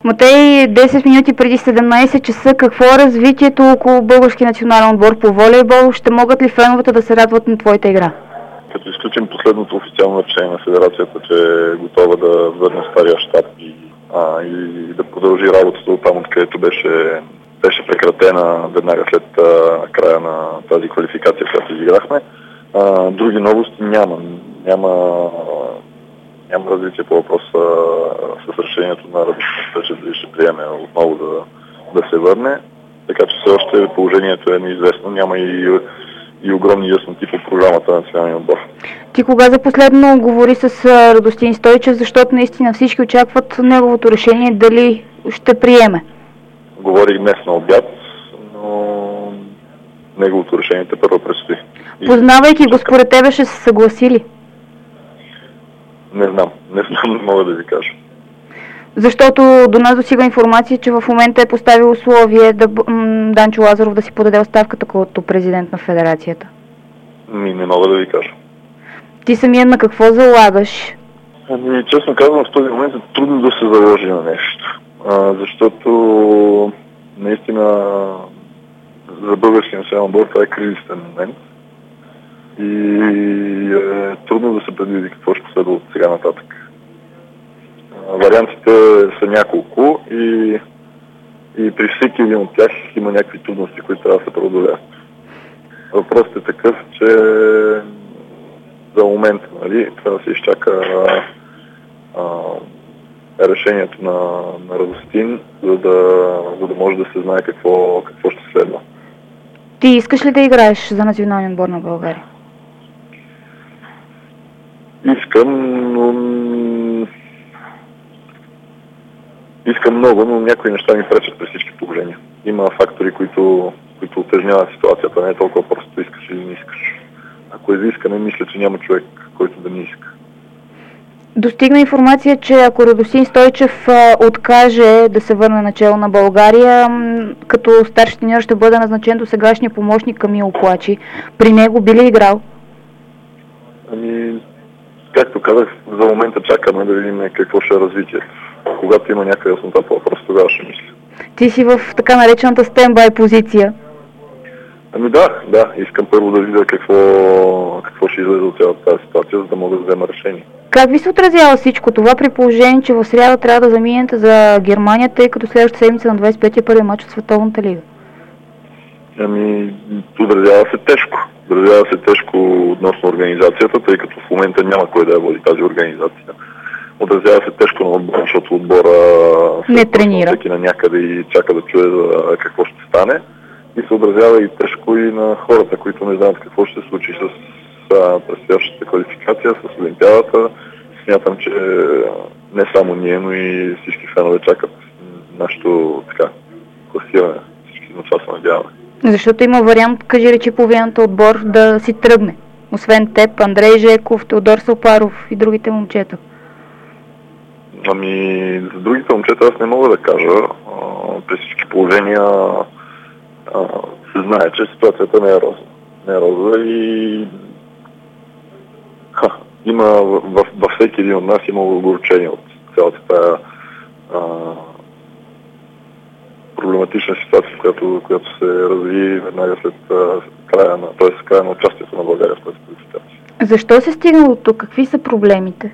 Матей, 10 минути преди 17 часа, какво е развитието около български национален отбор по волейбол? Ще могат ли феновете да се радват на твоята игра? Като изключим последното официално решение на федерацията, че е готова да върне стария щаб и да продължи работата от там, откъдето беше прекратена веднага след края на тази квалификация, която изиграхме. Други новости няма. Няма развитие по въпроса с решението на Радостта, че дали ще приеме отново да се върне. Така че все още положението е неизвестно. Няма и огромни ясноти по програмата на националния отбор. Ти кога за последно говори с Радостин Стойчев, защото наистина всички очакват неговото решение дали ще приеме? Говорих днес на обяд, но неговото решение първо предстои. Познавайки го, според тебе ще се съгласили? Не знам, не мога да ви кажа. Защото до нас достига информация, че в момента е поставил условие Данчо Лазаров да си подаде оставката като президент на федерацията. Не мога да ви кажа. Ти самия на какво залагаш? Честно казвам, в този момент е трудно да се заложи на нещо. Защото наистина за българския национален отбор това е кризисен момент. И е трудно да се предвиди какво ще последва от сега нататък. Вариантите са няколко и при всеки един от тях има някакви трудности, които трябва да се преодолеят. Въпросът е такъв, че за момента трябва да се изчака решението на Радостин, за да може да се знае какво ще следва. Ти искаш ли да играеш за националния отбор на България? Искам много, но някои неща ми пречат при всички положения. Има фактори, които утежняват ситуацията. Не е толкова просто искаш или не искаш. Ако е за искане, мисля, че няма човек, който да не иска. Достигна информация, че ако Радостин Стойчев откаже да се върне начело на България, като старши треньор ще бъде назначен до сегашния помощник Камил Плачи. При него би ли играл? Както казах, за момента чакаме да видим какво ще е развитието. Когато има някаква яснота по въпрос, тогава ще мисля. Ти си в така наречената стендбай позиция. Да. Искам първо да видя какво ще излезе от цялата тази ситуация, за да мога да взема решение. Как ви се отразява всичко това при положение, че в сряда трябва да заминете за Германия, тъй като следващата седмица на 25-я първи мач от Световната лига? Отразява се тежко. Отразява се тежко относно организацията, тъй като в момента няма кой да я води тази организация. Отразява се тежко на отбора, защото отбора не тренира. Всеки на някъде и чака да чуе какво ще стане. И се отразява и тежко и на хората, които не знаят какво ще се случи с предстоящата квалификация, с Олимпиадата. Смятам, че не само ние, но и всички фенове чакат нашето класиране. Всички на това се надяваме. Защото има вариант, кажи речи, половината отбор да си тръгне. Освен теб, Андрей Жеков, Теодор Салпаров и другите момчета. За другите момчета аз не мога да кажа. При всички положения се знае, че ситуацията не е роза. Не е роза и има във всеки един от нас има огорчение от цялата тая проблематична ситуация, която се разви веднага след края на участието на България в тази квалификация. Защо се стигна до тук? Какви са проблемите?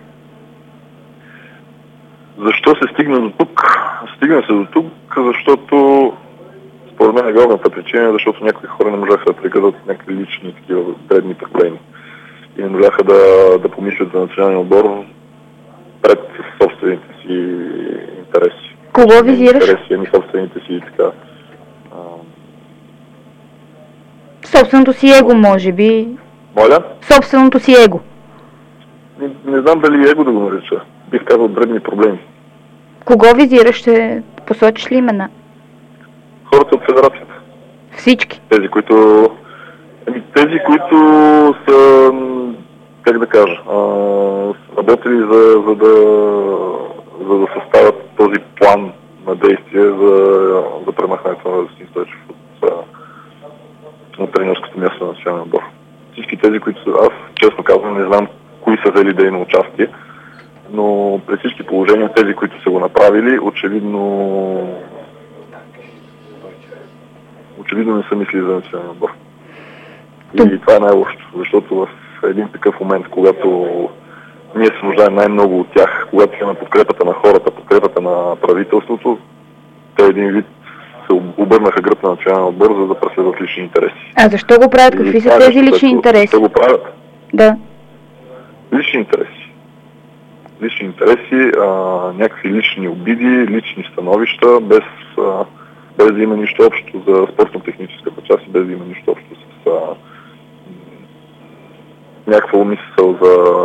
Защо се стигна до тук? Стигна се до тук, защото според мен главната причина е, защото някои хора не можаха да прекъсват някакви лични такива дребни проблеми. И не можаха да помислят за националния отбор пред собствените си интереси. Кого визираш? Интереси, собствените си и така. Собственото си его, може би. Моля? Собственото си его. Не знам дали его да го нарича. Бих казал дребни проблеми. Кого визираш? Ще посочиш ли имена? Хората от федерацията. Всички? Тези, които са, как да кажа, работили за да съставят този план на действие за премахването на Радостин Стойчев от тренерското място на националния отбор. Всички тези, които са, аз честно казвам, не знам кои са взели дейно участие, но при всички положения тези, които са го направили, очевидно не са мислили за национален отбор. И това е най-лошото, защото в един такъв момент, когато ние се нуждаем най-много от тях, когато имаме подкрепата на хората, подкрепата на правителството, те един вид се обърнаха гръб на национален отбор, за да преследват лични интереси. А защо го правят? Какви са тези лични интереси? Защо го правят? Да. Лични интереси. Лични интереси, някакви лични обиди, лични становища, без да има нищо общо за спортно-техническата част и без да има нищо общо с някаква умисъл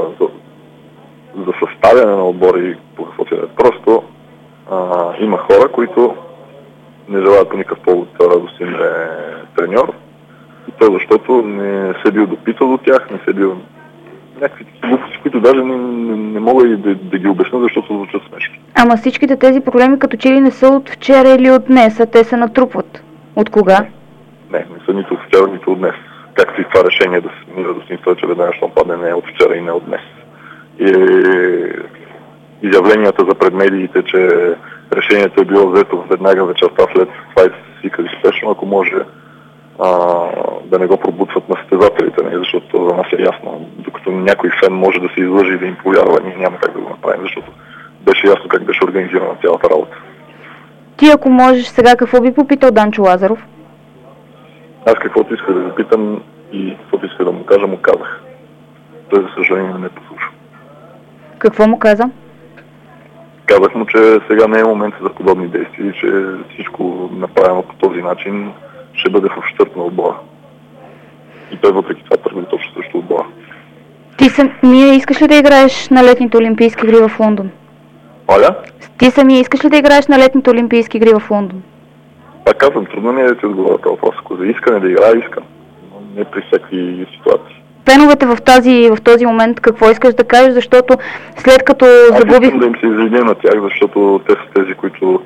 за съставяне на отбори по каквото е. Просто има хора, които не желаят по никакъв повод Радостин да е треньор. И то защото не се бил допитал до тях, не се бил някакви глупости, които даже не мога и да ги обясня, защото звучат смешно. Ама всичките тези проблеми като че ли не са от вчера или от днес, а те се натрупват. От кога? Не са нито от вчера, нито от днес. Както и това решение да се смени Радостин Стойчев веднага, щом падне, не е от вчера и не от днес. И изявленията за пред медиите, че решението е било взето веднага вечерта след това и си къде спешно, ако може да не го пробутват на състезателите, защото за нас е ясно. Докато някой фен може да се излъжи и да им повярва, ние няма как да го направим, защото беше ясно как беше организирана цялата работа. Ти, ако можеш сега, какво би попитал Данчо Лазаров? Аз каквото иска да го питам и каквото иска да му кажа, му казах. Той, за съжаление, не послуша. Какво му каза? Казах му, че сега не е момент за подобни действия и че всичко направено по този начин ще бъде в ущърб на отбора. И той въпреки това тръгва точно срещу отбора. Ти самия искаш ли да играеш на летните олимпийски игри в Лондон? Оля? Ти самия искаш ли да играеш на летните олимпийски игри в Лондон? Пак казвам, трудно ми е да ти отговоря този въпрос. Ако за искане да играя, искам. Но не при всякакви ситуации. Феновете в този момент какво искаш да кажеш, защото след като загубих... Аз искам да им се извиня на тях, защото те са тези, които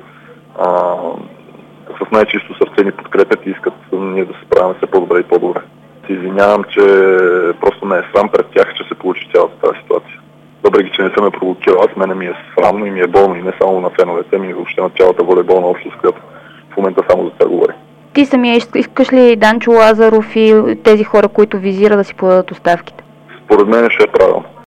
с най-чисто сърце ни подкрепят и искат ние да се справяме все по-добре и по-добре. Се извинявам, че просто не е срам пред тях, че се получи цялата тази ситуация. Въпреки, че не съм ме провокирал, аз мене ми е срамно и ми е болно и не само на феновете, ми въобще на цялата волейболна общност, която в момента само за това говори. Ти самия искаш ли Данчо Лазаров и тези хора, които визира, да си подадат оставките? Според мен ще е правилно.